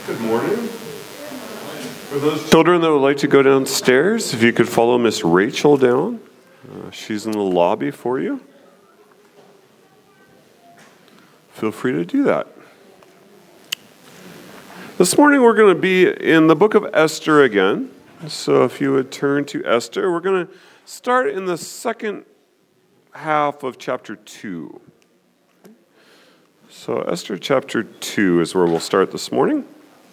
Good morning. For those children that would like to go downstairs, if you could follow Miss Rachel down. She's in the lobby for you. Feel free to do that. This morning we're going to be in the book of Esther again. So if you would turn to Esther, we're going to start in the second half of chapter 2. So Esther chapter 2 is where we'll start this morning.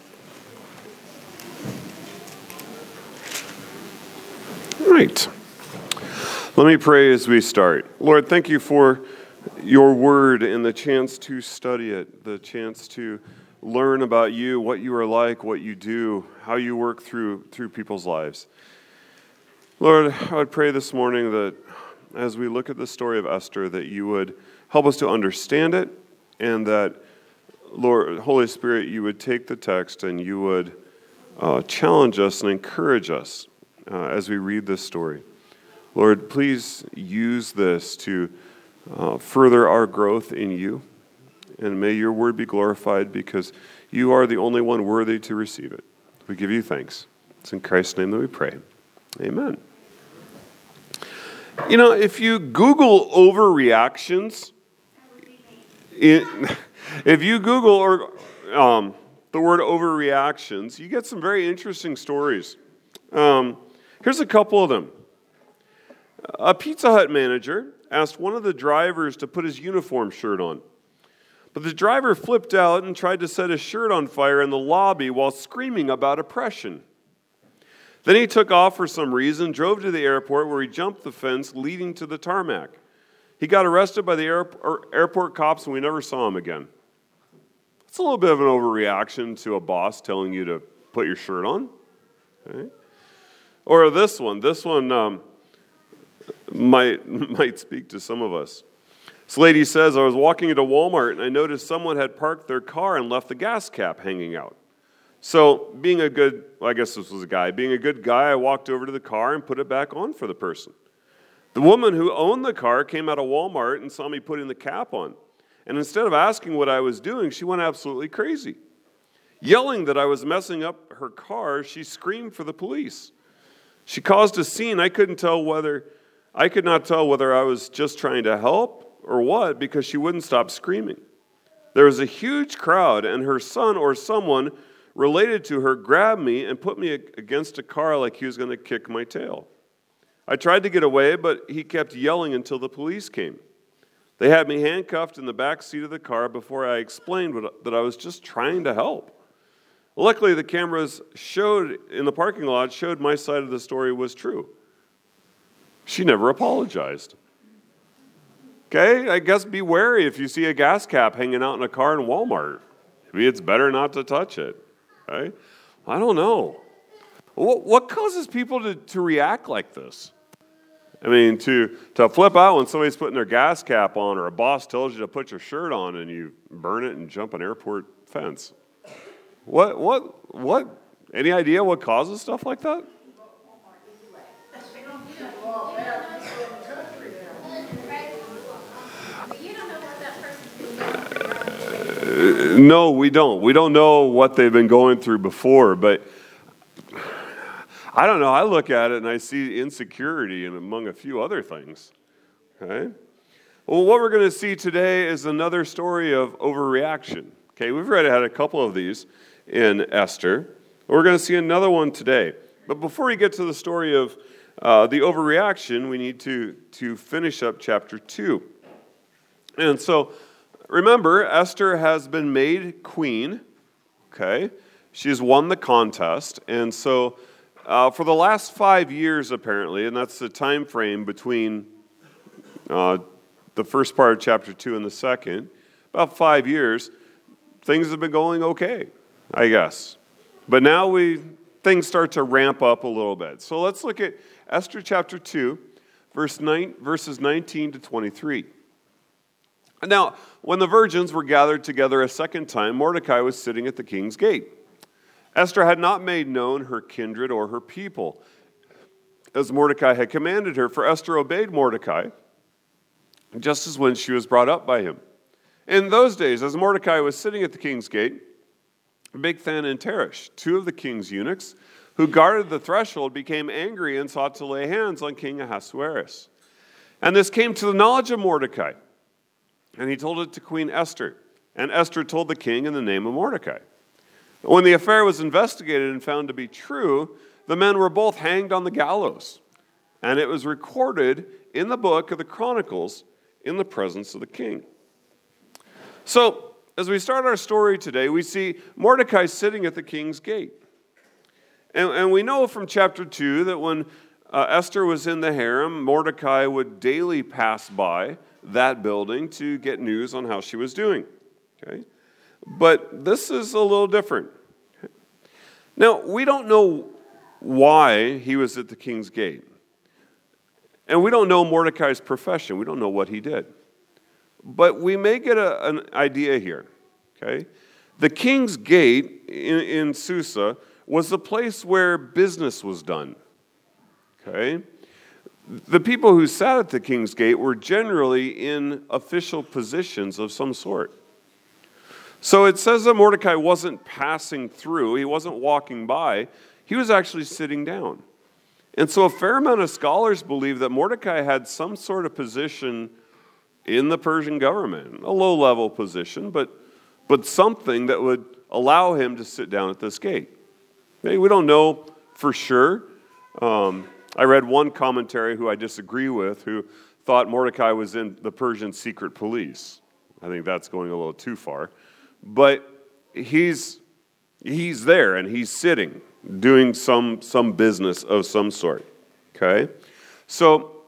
All right. Let me pray as we start. Lord, thank you for your word and the chance to study it, the chance to learn about you, what you are like, what you do, how you work through people's lives. Lord, I would pray this morning that as we look at the story of Esther, that you would help us to understand it, and that, Lord, Holy Spirit, you would take the text and you would challenge us and encourage us as we read this story. Lord, please use this to further our growth in you, and may your word be glorified because you are the only one worthy to receive it. We give you thanks. It's in Christ's name that we pray. Amen. You know, if you Google overreactions, if you Google the word overreactions, you get some very interesting stories. Here's a couple of them. A Pizza Hut manager asked one of the drivers to put his uniform shirt on. But the driver flipped out and tried to set his shirt on fire in the lobby while screaming about oppression. Then he took off for some reason, drove to the airport where he jumped the fence leading to the tarmac. He got arrested by the airport cops and we never saw him again. It's a little bit of an overreaction to a boss telling you to put your shirt on. Okay? Or this one might speak to some of us. This lady says, I was walking into Walmart and I noticed someone had parked their car and left the gas cap hanging out. So being a good guy, I walked over to the car and put it back on for the person. The woman who owned the car came out of Walmart and saw me putting the cap on. And instead of asking what I was doing, she went absolutely crazy. Yelling that I was messing up her car, she screamed for the police. She caused a scene. I could not tell whether I was just trying to help or what, because she wouldn't stop screaming. There was a huge crowd, and her son or someone related to her grabbed me and put me against a car like he was going to kick my tail. I tried to get away, but he kept yelling until the police came. They had me handcuffed in the back seat of the car before I explained that I was just trying to help. Luckily, the cameras in the parking lot showed my side of the story was true. She never apologized. Okay, I guess be wary if you see a gas cap hanging out in a car in Walmart. Maybe it's better not to touch it. Okay? I don't know. What causes people to react like this? I mean, to flip out when somebody's putting their gas cap on, or a boss tells you to put your shirt on and you burn it and jump an airport fence. What? Any idea what causes stuff like that? No, we don't. We don't know what they've been going through before, but I don't know. I look at it and I see insecurity and among a few other things. Okay? Well, what we're going to see today is another story of overreaction. Okay, we've already had a couple of these in Esther. We're going to see another one today. But before we get to the story of the overreaction, we need to finish up chapter 2. And so, remember, Esther has been made queen. Okay, she's won the contest, and so for the last 5 years, apparently, and that's the time frame between the first part of chapter 2 and the second, about 5 years, things have been going okay, I guess. But now things start to ramp up a little bit. So let's look at Esther chapter 2, verses 19 to 23. Now, when the virgins were gathered together a second time, Mordecai was sitting at the king's gate. Esther had not made known her kindred or her people, as Mordecai had commanded her, for Esther obeyed Mordecai, just as when she was brought up by him. In those days, as Mordecai was sitting at the king's gate, Bigthan and Teresh, two of the king's eunuchs, who guarded the threshold, became angry and sought to lay hands on King Ahasuerus. And this came to the knowledge of Mordecai, and he told it to Queen Esther. And Esther told the king in the name of Mordecai. When the affair was investigated and found to be true, the men were both hanged on the gallows. And it was recorded in the book of the Chronicles in the presence of the king. So, as we start our story today, we see Mordecai sitting at the king's gate. And we know from chapter 2 that when Esther was in the harem, Mordecai would daily pass by that building to get news on how she was doing. Okay? But this is a little different. Now, we don't know why he was at the king's gate. And we don't know Mordecai's profession. We don't know what he did. But we may get an idea here. Okay? The king's gate in Susa was the place where business was done. Okay? The people who sat at the king's gate were generally in official positions of some sort. So it says that Mordecai wasn't passing through, he wasn't walking by, he was actually sitting down. And so a fair amount of scholars believe that Mordecai had some sort of position in the Persian government, a low-level position, but something that would allow him to sit down at this gate. Okay, we don't know for sure. I read one commentary who I disagree with who thought Mordecai was in the Persian secret police. I think that's going a little too far. But he's there and he's sitting, doing some business of some sort. Okay? So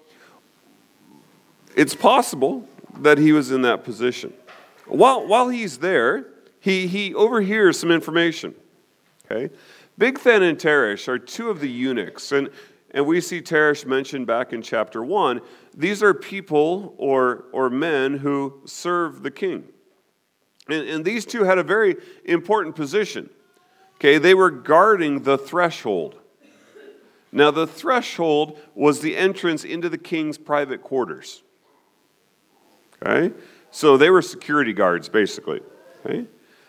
it's possible that he was in that position. While he's there, he overhears some information. Okay? Bigthan and Teresh are two of the eunuchs, and we see Teresh mentioned back in chapter 1. These are people or men who serve the king. And these two had a very important position. Okay, they were guarding the threshold. Now, the threshold was the entrance into the king's private quarters. Okay? So they were security guards, basically. Okay?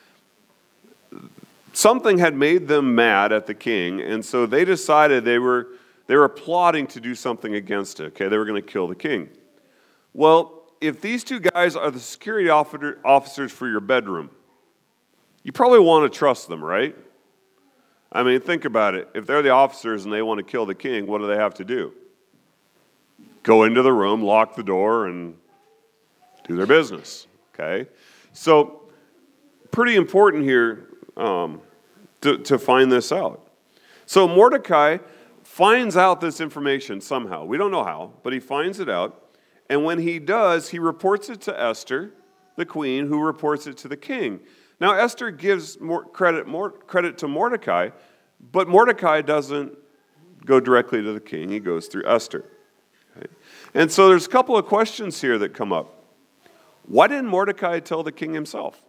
Something had made them mad at the king, and so they decided they were plotting to do something against it. Okay, they were going to kill the king. Well, if these two guys are the security officers for your bedroom, you probably want to trust them, right? I mean, think about it. If they're the officers and they want to kill the king, what do they have to do? Go into the room, lock the door, and do their business. Okay? So, pretty important here to find this out. So Mordecai finds out this information somehow. We don't know how, but he finds it out. And when he does, he reports it to Esther, the queen, who reports it to the king. Now, Esther gives more credit to Mordecai, but Mordecai doesn't go directly to the king. He goes through Esther. Okay? And so there's a couple of questions here that come up. Why didn't Mordecai tell the king himself?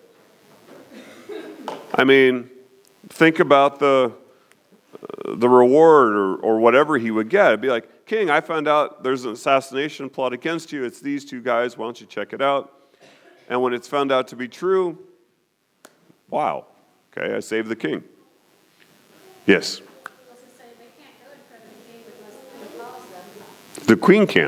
I mean, think about the reward or whatever he would get. It'd be like, King, I found out there's an assassination plot against you. It's these two guys. Why don't you check it out? And when it's found out to be true, wow. Okay, I saved the king. Yes? The queen can't.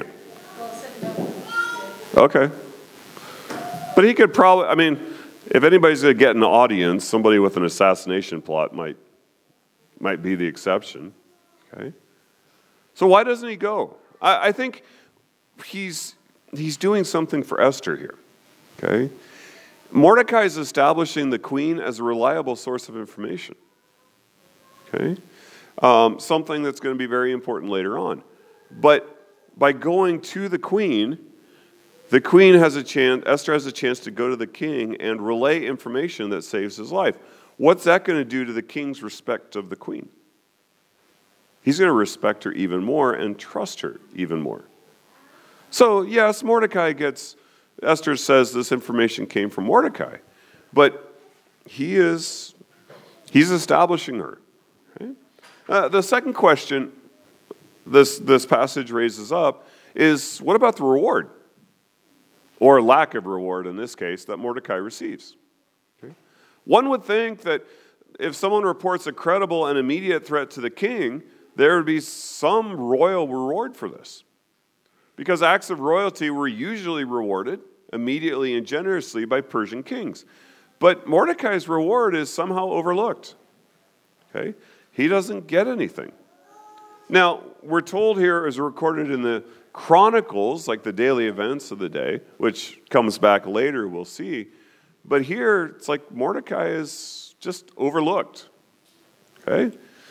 Okay. But he could probably, I mean, if anybody's going to get an audience, somebody with an assassination plot might be the exception. Okay? So why doesn't he go? I think he's doing something for Esther here. Okay? Mordecai is establishing the queen as a reliable source of information. Okay? Something that's going to be very important later on. But by going to the queen has a chance, Esther has a chance to go to the king and relay information that saves his life. What's that going to do to the king's respect of the queen? He's going to respect her even more and trust her even more. So, yes, Esther says this information came from Mordecai, but he's establishing her. Okay? The second question this passage raises up is, what about the reward? Or lack of reward in this case that Mordecai receives. Okay? One would think that if someone reports a credible and immediate threat to the king, there would be some royal reward for this. Because acts of royalty were usually rewarded immediately and generously by Persian kings. But Mordecai's reward is somehow overlooked. Okay? He doesn't get anything. Now, we're told here, as recorded in the Chronicles, like the daily events of the day, which comes back later, we'll see. But here, it's like Mordecai is just overlooked. Okay?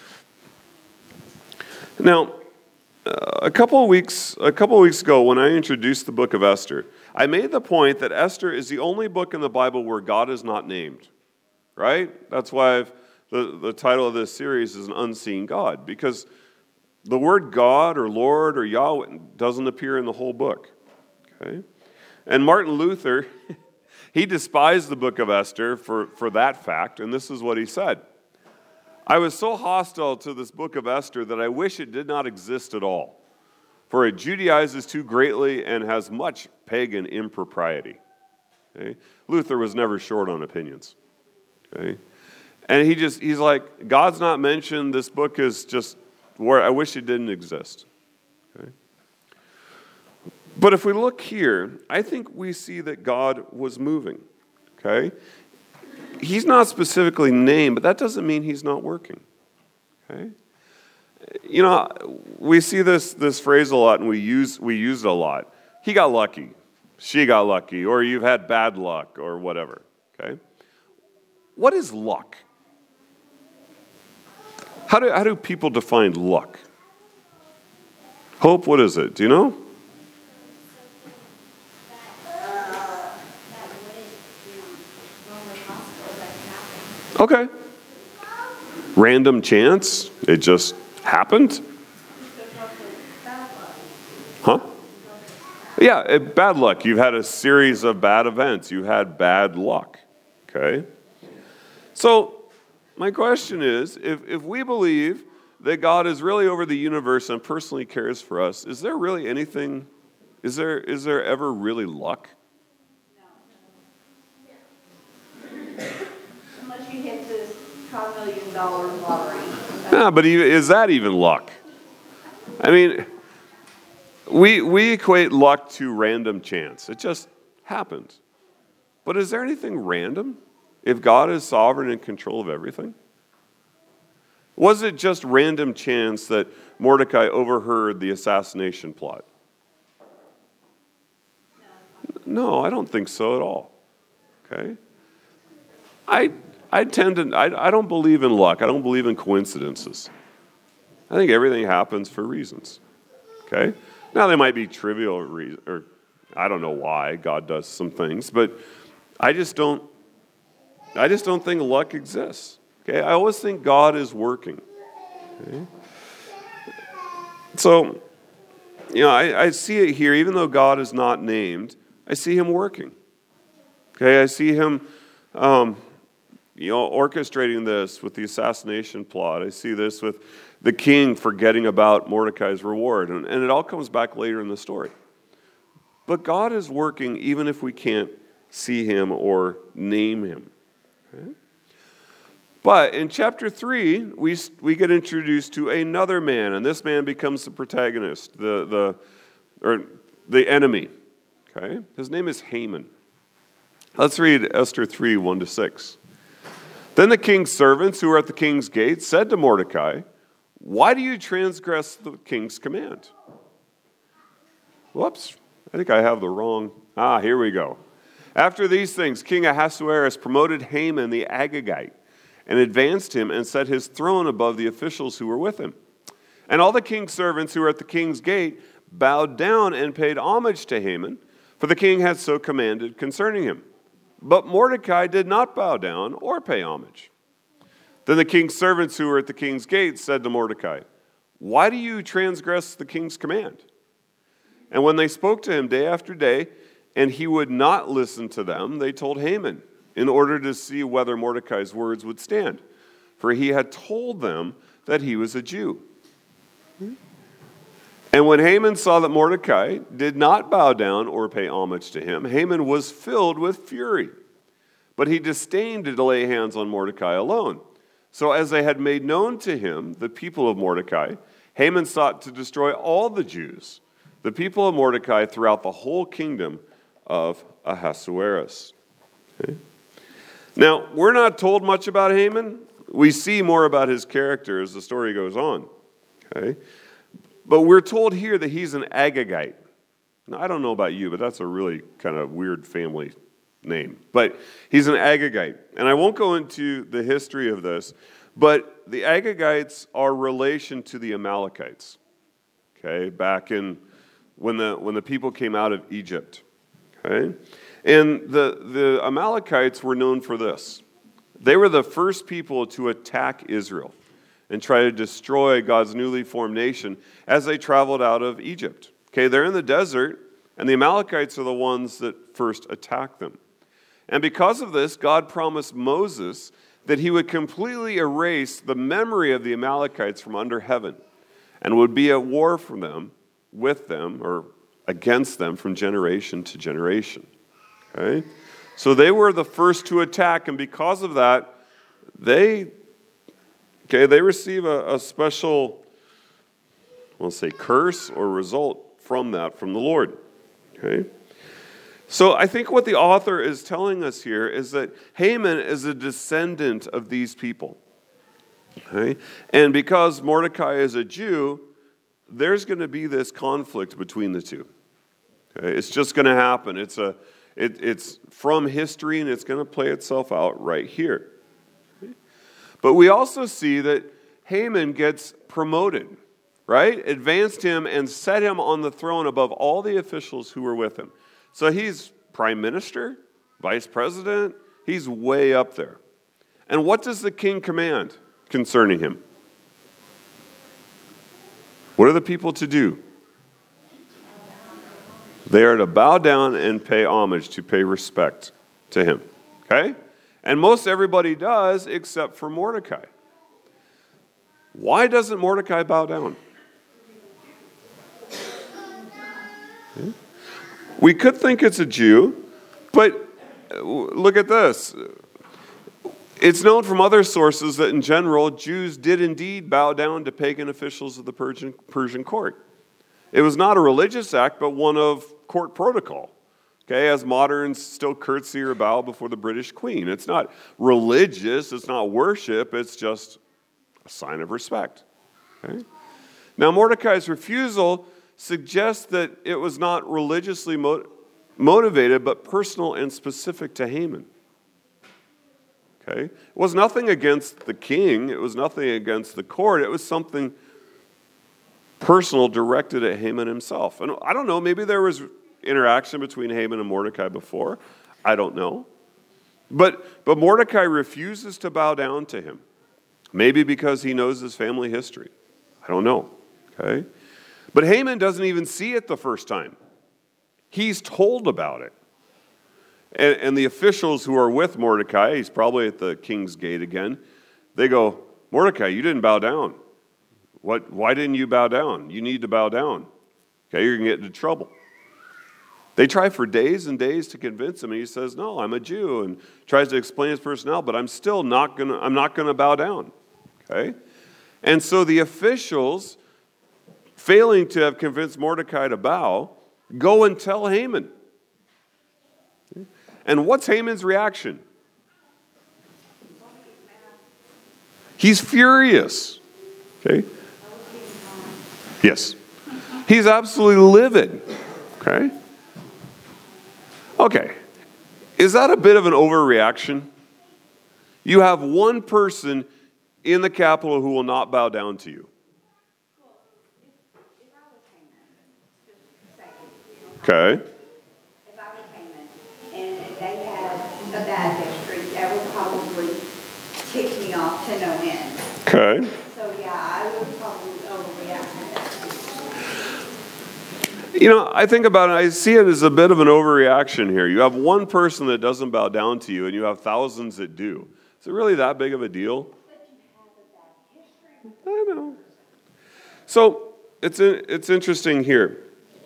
Now, a couple of weeks ago, when I introduced the book of Esther, I made the point that Esther is the only book in the Bible where God is not named. Right? That's why the title of this series is An Unseen God, because the word God or Lord or Yahweh doesn't appear in the whole book. Okay? And Martin Luther, he despised the book of Esther for that fact, and this is what he said. I was so hostile to this book of Esther that I wish it did not exist at all, for it Judaizes too greatly and has much pagan impropriety. Okay? Luther was never short on opinions. Okay? And he's like, God's not mentioned, this book is just where I wish it didn't exist. Okay? But if we look here, I think we see that God was moving. Okay? He's not specifically named, but that doesn't mean he's not working. Okay? You know, we see this phrase a lot, and we use it a lot. He got lucky. She got lucky. Or you've had bad luck, or whatever. Okay? What is luck? How do people define luck? Hope, what is it? Do you know? Okay. Random chance? It just happened? Huh? Yeah, bad luck. You've had a series of bad events. You had bad luck. Okay? So, my question is, if we believe that God is really over the universe and personally cares for us, is there really anything, is there ever really luck? Unless you hit this $12 million lottery. Yeah, but is that even luck? I mean, we equate luck to random chance. It just happened. But is there anything random if God is sovereign and in control of everything? Was it just random chance that Mordecai overheard the assassination plot? No, I don't think so at all. Okay? I don't believe in luck. I don't believe in coincidences. I think everything happens for reasons. Okay? Now, they might be trivial or I don't know why God does some things, but I just don't think luck exists. Okay? I always think God is working. Okay? So, you know, I see it here, even though God is not named, I see him working. Okay? I see him orchestrating this with the assassination plot. I see this with the king forgetting about Mordecai's reward. And it all comes back later in the story. But God is working even if we can't see him or name him. Okay? But in chapter 3, we get introduced to another man, and this man becomes the protagonist, the enemy. Okay? His name is Haman. Let's read Esther 3, 1-6. Then the king's servants who were at the king's gate said to Mordecai, "Why do you transgress the king's command?" Whoops, I think I have the wrong. Here we go. After these things, King Ahasuerus promoted Haman the Agagite and advanced him and set his throne above the officials who were with him. And all the king's servants who were at the king's gate bowed down and paid homage to Haman, for the king had so commanded concerning him. But Mordecai did not bow down or pay homage. Then the king's servants who were at the king's gate said to Mordecai, "Why do you transgress the king's command?" And when they spoke to him day after day, and he would not listen to them, they told Haman, in order to see whether Mordecai's words would stand. For he had told them that he was a Jew. And when Haman saw that Mordecai did not bow down or pay homage to him, Haman was filled with fury. but he disdained to lay hands on Mordecai alone. So as they had made known to him the people of Mordecai, Haman sought to destroy all the Jews, the people of Mordecai, throughout the whole kingdom of Ahasuerus. Okay? Now, we're not told much about Haman. We see more about his character as the story goes on. Okay? But we're told here that he's an Agagite. Now, I don't know about you, but that's a really kind of weird family name. But he's an Agagite. And I won't go into the history of this, but the Agagites are relation to the Amalekites. Okay? Back in when the people came out of Egypt. Okay? And the Amalekites were known for this. They were the first people to attack Israel and try to destroy God's newly formed nation as they traveled out of Egypt. Okay, they're in the desert, and the Amalekites are the ones that first attacked them. And because of this, God promised Moses that he would completely erase the memory of the Amalekites from under heaven and would be at war for them, with them, or against them from generation to generation. Okay? So they were the first to attack, and because of that, they receive a special, we'll say, curse or result from that, from the Lord. Okay? So I think what the author is telling us here is that Haman is a descendant of these people. Okay? And because Mordecai is a Jew, there's going to be this conflict between the two. Okay? It's just going to happen. It's from history, and it's going to play itself out right here. Okay? But we also see that Haman gets promoted, right? Advanced him and set him on the throne above all the officials who were with him. So he's prime minister, vice president. He's way up there. And what does the king command concerning him? What are the people to do? They are to bow down and pay homage, to pay respect to him. Okay? And most everybody does except for Mordecai. Why doesn't Mordecai bow down? Okay. We could think it's a Jew, but look at this. It's known from other sources that in general, Jews did indeed bow down to pagan officials of the Persian court. It was not a religious act, but one of court protocol. Okay, as moderns still curtsy or bow before the British Queen. It's not religious, it's not worship, it's just a sign of respect. Okay? Now, Mordecai's refusal suggests that it was not religiously motivated, but personal and specific to Haman. Okay? It was nothing against the king, it was nothing against the court, it was something personal directed at Haman himself. And I don't know, maybe there was interaction between Haman and Mordecai before. I don't know. But Mordecai refuses to bow down to him. Maybe because he knows his family history. I don't know. Okay? But Haman doesn't even see it the first time. He's told about it. And the officials who are with Mordecai, he's probably at the king's gate again, they go, Mordecai, you didn't bow down. Why didn't you bow down? You need to bow down. Okay, you're going to get into trouble. They try for days and days to convince him, and he says, no, I'm a Jew, and tries to explain his personnel, but I'm not going to bow down. Okay? And so the officials, failing to have convinced Mordecai to bow, go and tell Haman. And what's Haman's reaction? He's furious. Okay? Yes. He's absolutely livid. Okay? Okay. Is that a bit of an overreaction? You have one person in the capital who will not bow down to you. Okay. If I was Haman, and if they had a bad history, that would probably tick me off to no end. Okay. So yeah, I would probably overreact to that. You know, I think about it, I see it as a bit of an overreaction here. You have one person that doesn't bow down to you, and you have thousands that do. Is it really that big of a deal? But you have a bad history. I know. So it's interesting here.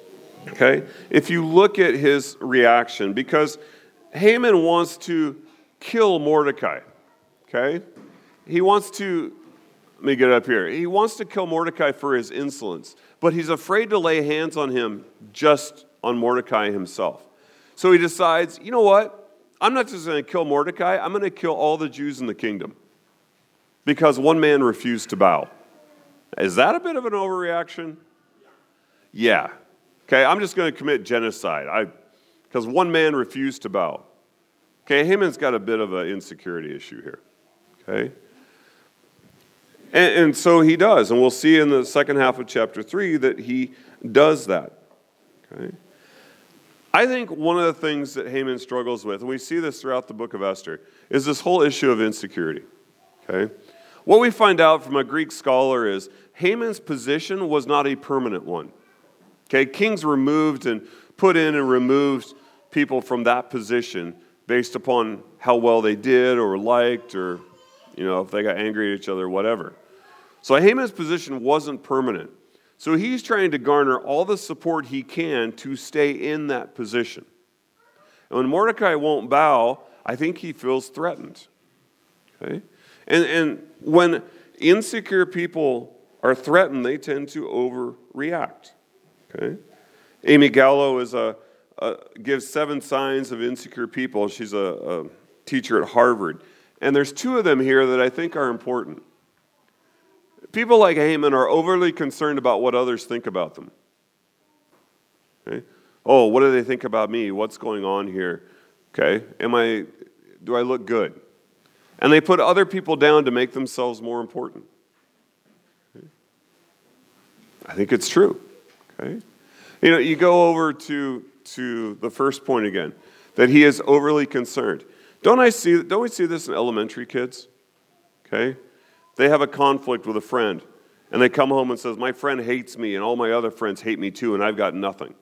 Okay? If you look at his reaction, because Haman wants to kill Mordecai, okay? He wants to, let me get up here. He wants to kill Mordecai for his insolence, but he's afraid to lay hands on him, just on Mordecai himself. So he decides, you know what? I'm not just going to kill Mordecai, I'm going to kill all the Jews in the kingdom because one man refused to bow. Is that a bit of an overreaction? Yeah. Okay, I'm just going to commit genocide because one man refused to bow. Okay, Haman's got a bit of an insecurity issue here. Okay? And so he does, and we'll see in the second half of chapter 3 that he does that. Okay? I think one of the things that Haman struggles with, and we see this throughout the book of Esther, is this whole issue of insecurity. Okay? What we find out from a Greek scholar is Haman's position was not a permanent one. Okay? Kings removed and put in and removed people from that position based upon how well they did or liked or, if they got angry at each other or whatever. So Haman's position wasn't permanent. So he's trying to garner all the support he can to stay in that position. And when Mordecai won't bow, I think he feels threatened. Okay? And when insecure people are threatened, they tend to overreact. Okay? Amy Gallo gives 7 signs of insecure people. She's a teacher at Harvard. And there's 2 of them here that I think are important. People like Haman are overly concerned about what others think about them. Okay? Oh, what do they think about me? What's going on here? Okay? Do I look good? And they put other people down to make themselves more important. Okay? I think it's true. Okay? You go over to the first point again, that he is overly concerned. Don't we see this in elementary kids? Okay? They have a conflict with a friend, and they come home and says, my friend hates me, and all my other friends hate me too, and I've got nothing.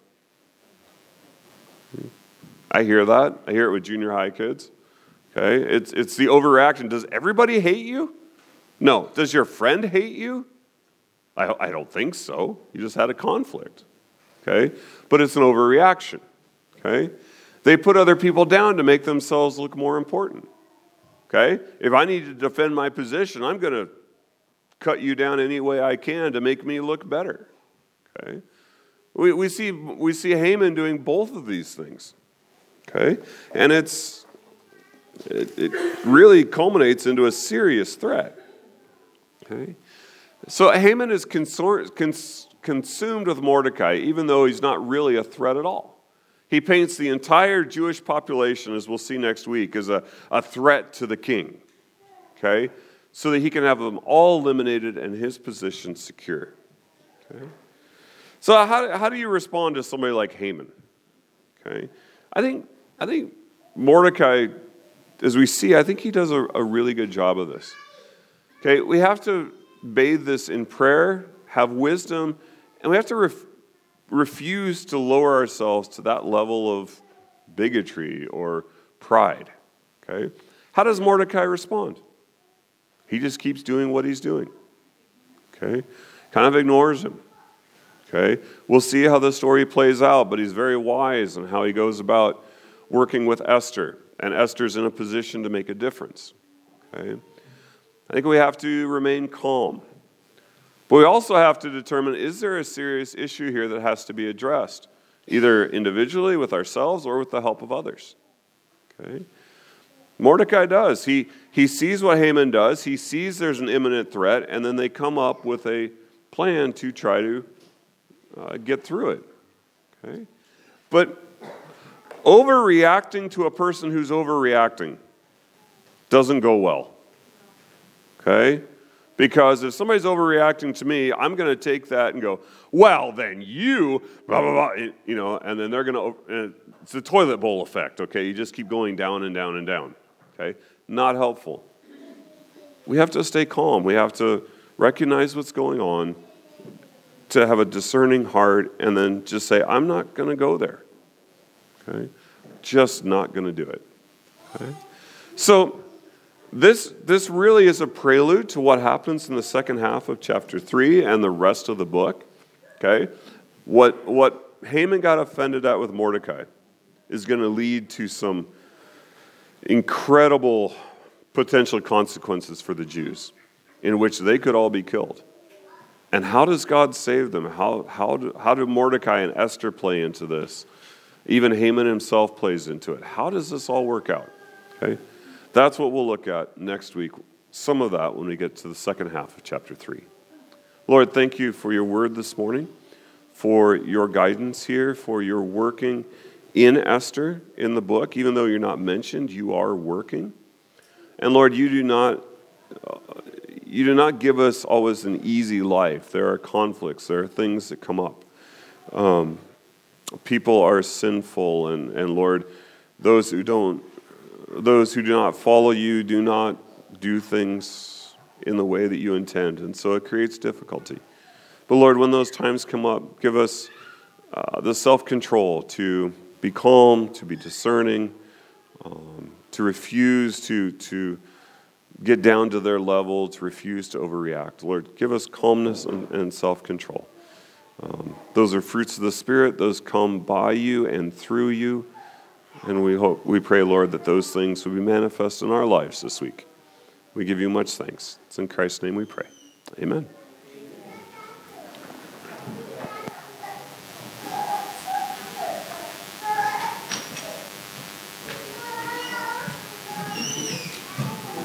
I hear that. I hear it with junior high kids. Okay? It's the overreaction. Does everybody hate you? No. Does your friend hate you? I don't think so. You just had a conflict. Okay? But it's an overreaction. Okay? They put other people down to make themselves look more important. Okay? If I need to defend my position, I'm going to cut you down any way I can to make me look better. Okay? We see Haman doing both of these things. Okay? And it really culminates into a serious threat. Okay? So Haman is consumed with Mordecai, even though he's not really a threat at all. He paints the entire Jewish population, as we'll see next week, as a threat to the king, okay? So that he can have them all eliminated and his position secure, okay? So how do you respond to somebody like Haman, okay? I think Mordecai, as we see, I think he does a really good job of this, okay? We have to bathe this in prayer, have wisdom, and we have to refuse to lower ourselves to that level of bigotry or pride. Okay? How does Mordecai respond? He just keeps doing what he's doing. Okay? Kind of ignores him. Okay? We'll see how the story plays out, but he's very wise in how he goes about working with Esther, and Esther's in a position to make a difference. Okay? I think we have to remain calm. But we also have to determine, is there a serious issue here that has to be addressed, either individually with ourselves or with the help of others? Okay? Mordecai does. He sees what Haman does. He sees there's an imminent threat, and then they come up with a plan to try to get through it. Okay? But overreacting to a person who's overreacting doesn't go well. Okay? Because if somebody's overreacting to me, I'm going to take that and go, well, then you, blah, blah, blah, and then they're going to, it's the toilet bowl effect, okay? You just keep going down and down and down, okay? Not helpful. We have to stay calm. We have to recognize what's going on, to have a discerning heart, and then just say, I'm not going to go there, okay? Just not going to do it, okay? So, This really is a prelude to what happens in the second half of chapter 3 and the rest of the book. Okay? What Haman got offended at with Mordecai is going to lead to some incredible potential consequences for the Jews, in which they could all be killed. And how does God save them? How do Mordecai and Esther play into this? Even Haman himself plays into it. How does this all work out? Okay, that's what we'll look at next week. Some of that when we get to the second half of chapter 3. Lord, thank you for your word this morning, for your guidance here, for your working in Esther in the book. Even though you're not mentioned, you are working. And Lord, you do not give us always an easy life. There are conflicts. There are things that come up. People are sinful, and Lord, those who do not follow you do not do things in the way that you intend, and so it creates difficulty. But Lord, when those times come up, give us the self-control to be calm, to be discerning, to refuse to get down to their level, to refuse to overreact. Lord, give us calmness and self-control. Those are fruits of the Spirit. Those come by you and through you. And we pray, Lord, that those things will be manifest in our lives this week. We give you much thanks. It's in Christ's name we pray. Amen.